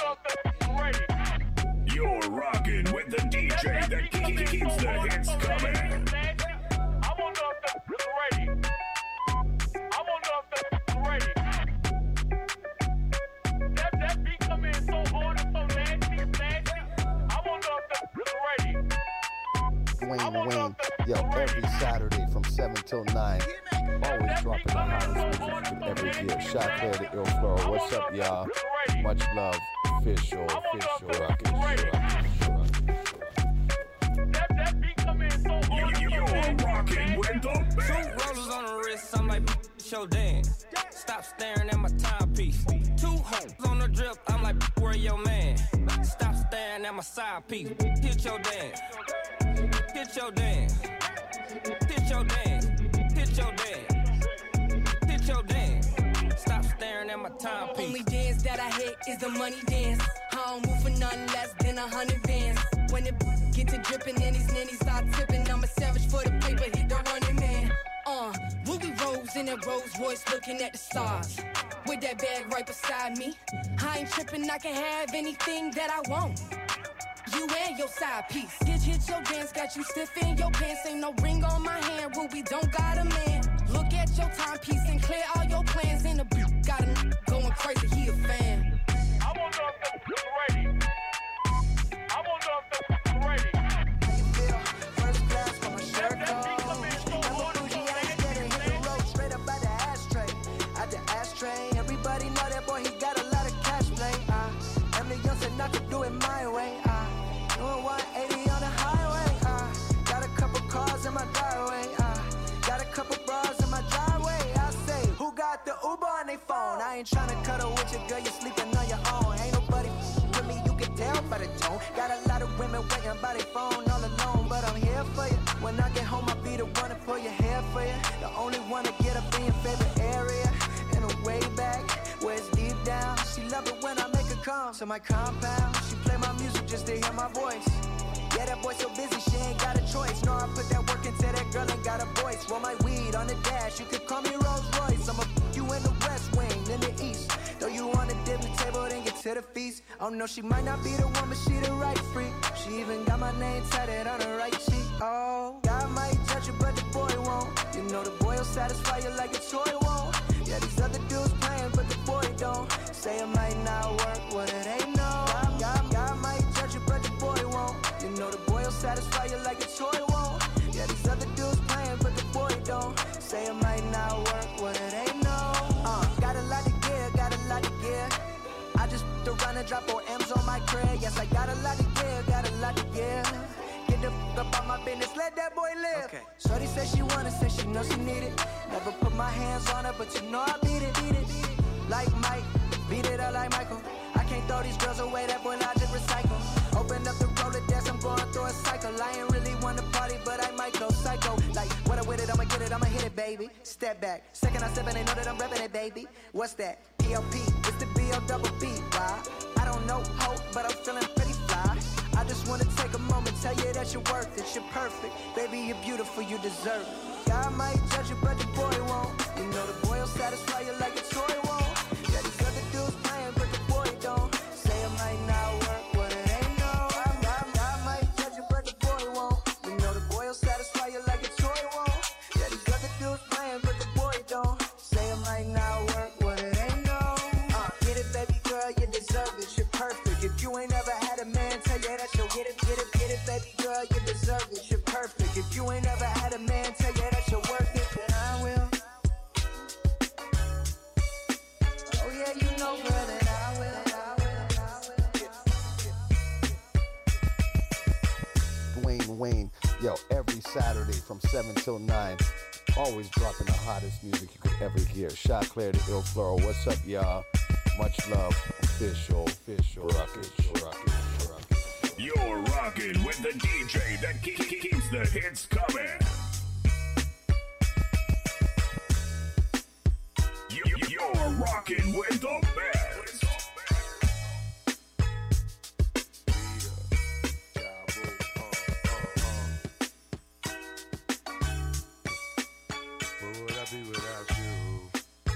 You're rocking with the D J that ke- ke- keeps the hits coming. Dwayne Wayne, yo, every Saturday from seven till nine. Always dropping the hottest music you could ever hear. Shot Claire the Ill Flora. What's up, y'all? Much love. Official, official, rockin', rockin'. You're rocking with the Two best. roses on the wrist, I'm like, show dance. Stop staring at my timepiece. Two hoes on the drip, I'm like, where your man? Stop staring at my side piece. Hit your dance. Hit your dance. Hit your dance. Hit your dance. Hit your dance. Stop staring at my timepiece. Only dance that I hit is the money dance. I don't move for nothing less than a hundred bands. When it get to dripping and these ninnies start tipping, I'm a savage for the paper, hit the running man. Uh, Ruby Rose in a Rolls Royce looking at the stars. With that bag right beside me. I ain't tripping, I can have anything that I want. You and your side piece. Get hit your dance, got you stiff in your pants. Ain't no ring on my hand, Ruby don't got a man. Look at your timepiece and clear all your plans. In the beat, got him going crazy, he a fan. I wonder if that's ready. I wonder if that's ready. How you feel? First class for my shirt on. I'm a bougie ass getter, hit the road straight up by the ashtray. At the ashtray, everybody know that boy, he got a lot of cash play. I am the young said not to do it my way. I doing one eighty on the highway. I got a couple cars in my driveway. I got a couple bras in my driveway. I say, who got the Uber on their phone? I ain't tryna cuddle with your girl, you sleeping on your own. Ain't nobody with me, you can tell by the tone. Got a lot of women waiting by their phone all alone, but I'm here for you. When I get home, I'll be the one to pull your hair for you. The only one to get up in your favorite area. In a way back, where it's deep down. She love it when I make her come to my compound. She play my music just to hear my voice. Yeah, that boy so busy, she ain't got a choice. No, I put that work into that girl and got a voice. Roll my weed on the dash, you could call me Rolls Royce. I'ma f you in the west wing, in the east. Though you wanna dip the table, then get to the feast. Oh no, she might not be the one, but she the right freak. She even got my name tatted on her right cheek. Oh, God might judge you, but the boy won't. You know the boy will satisfy you like a toy won't. Yeah, these other dudes playing, but the boy don't. Say it might not work, what it ain't no. God, God, God might judge you, but the boy won't. You know the boy will satisfy you like a toy won't. Yeah, these other dudes playing, but the boy don't. to run and drop four M's on my crib. Yes, I got a lot to give, got a lot to give. Get the f up out my business, let that boy live. Okay. Shorty said she want it, said she know she need it. Never put my hands on her, but you know I beat it, beat it, beat it. Like Mike, beat it up like Michael. I can't throw these girls away, that boy logic recycle. Open up the Rolodex, I'm going through a cycle. I ain't really want to party, but I might go psycho. Like, what I with it, I'ma get it, I'ma hit it, baby. Step back, second I step and they know that I'm repping it, baby. What's that? P L P, it's the B O double B, why? I don't know hope, but I'm feeling pretty fly. I just wanna take a moment, tell you that you're worth it, you're perfect. Baby, you're beautiful, you deserve it. God might judge you, but the boy won't. You know the boy will satisfy you like a toy won't. Yeah, these other dudes playing, but the boy don't. Say it might not work, but it ain't no. I, I, I might judge you, but the boy won't. You know the boy will satisfy you like a toy won't. Yeah, these other dudes playing, but the boy don't. Say it might not work, but it ain't no. Uh, get it, baby girl, you deserve it, you're perfect. If you ain't ever had a man tell you that you'll get it, get it, get it, baby girl, you deserve it, you're perfect. If you ain't ever had a man tell you that you're worth it, then I will. Oh yeah, you know, girl, that I will, I will, I will. Dwayne Wayne, yo, every Saturday from seven till nine, always dropping the hottest music you could ever hear. Shot Claire the Ill Floral, what's up, y'all? Much love, official, official, rocket, rocket, rocket. You're rocking with the D J that ke- ke- keeps the hits coming. You- You're rocking with the best. Where would I be without you?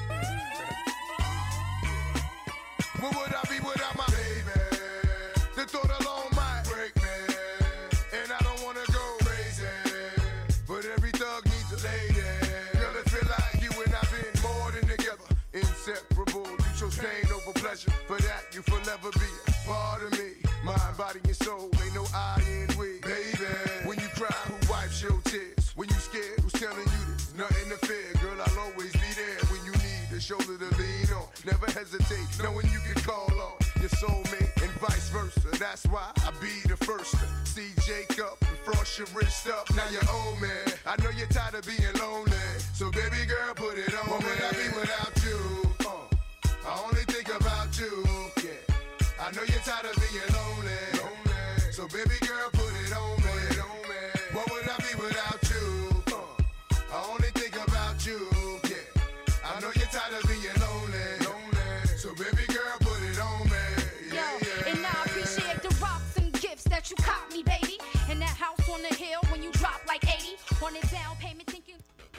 Where would I be without my baby? The thought alone might break me, and I don't wanna go crazy. But every thug needs a lady. Girl, it feel like you and I've been more than together, inseparable. You chose pain over pleasure. For that, you forever be a part of me. Mind, body, and soul. Ain't no I in we, baby. When you cry, who wipes your tears? When you scared, who's telling you there's nothing to fear? Girl, I'll always be there when you need a shoulder to lean on. Never hesitate, knowing you can call on your soulmate and vice versa. That's why I be the first to see Jacob and frost your wrist up. Now you're old man. I know you're tired of being lonely, so baby girl, put it on. What would I be without you? Uh, I only think about you. Yeah, I know you're tired of being lonely. lonely. So baby girl, put it on me. Put it on me. What would I be without you? Uh, I only think about you. Yeah, I know you're tired of being lonely. lonely. So baby girl, put it on me. Yeah, Yo, yeah. and I appreciate the rocks and gifts that you caught me, baby. And that house on the hill when you drop like eighty on a down payment, thinking.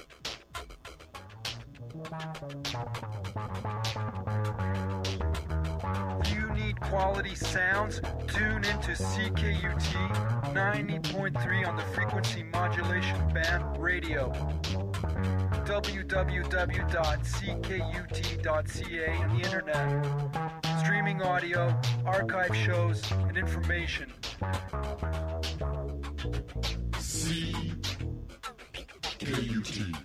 You need quality sounds? Tune into C K U T ninety point three on the frequency modulation band radio. w w w dot c k u t dot c a on the internet. Streaming audio, archive shows, and information. C K U T.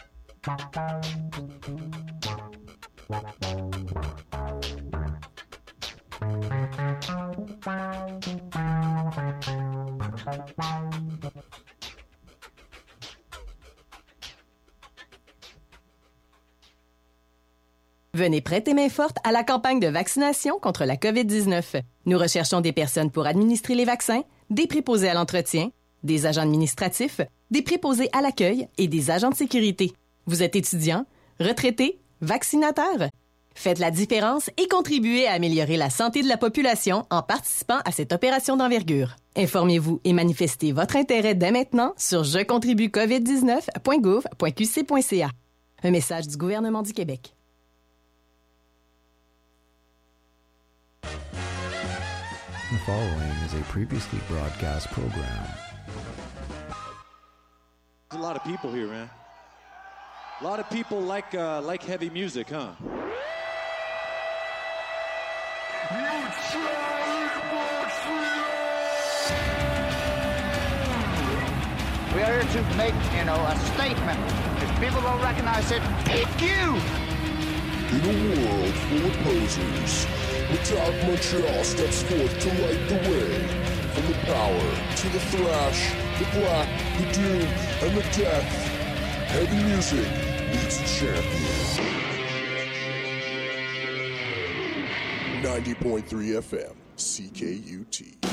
Venez prêter main forte à la campagne de vaccination contre la covid dix-neuf. Nous recherchons des personnes pour administrer les vaccins, des préposés à l'entretien, des agents administratifs, des préposés à l'accueil et des agents de sécurité. Vous êtes étudiant, retraité, vaccinateur? Faites la différence et contribuez à améliorer la santé de la population en participant à cette opération d'envergure. Informez-vous et manifestez votre intérêt dès maintenant sur je contribue covid dix-neuf point gouv point q c point c a. Un message du gouvernement du Québec. The following is a previously broadcast program. There's a lot of people here, man. A lot of people like uh, like heavy music, huh? We are here to make, you know, a statement. If people don't recognize it, pick you! In a world full of posers, Metallic Montreal steps forth to light the way. From the power to the thrash, the black, the doom, and the death, heavy music leads the champion. ninety point three F M, C K U T.